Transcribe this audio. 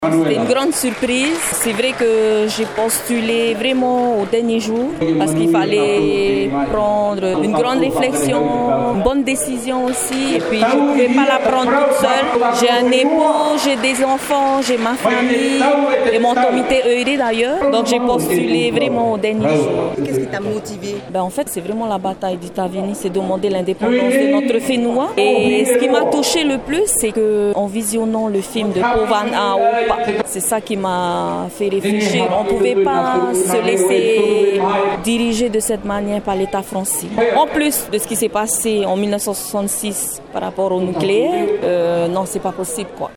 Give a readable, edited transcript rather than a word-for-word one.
C'était une grande surprise. C'est vrai que j'ai postulé vraiment au dernier jour parce qu'il fallait prendre une grande réflexion, une bonne décision aussi. Et puis je ne pouvais pas la prendre toute seule. J'ai un époux, j'ai des enfants, j'ai ma famille et mon comité heureux d'ailleurs. Donc j'ai postulé vraiment au dernier jour. Qu'est-ce qui t'a motivé? En fait, c'est vraiment la bataille d'États-Unis, c'est demander l'indépendance de notre Fénois. Et ce qui m'a touché le plus, c'est qu'en visionnant le film de Povan Aopa, c'est ça qui m'a fait réfléchir. On ne pouvait pas se laisser diriger de cette manière par l'État français. En plus de ce qui s'est passé en 1966 par rapport au nucléaire, non, c'est pas possible, quoi.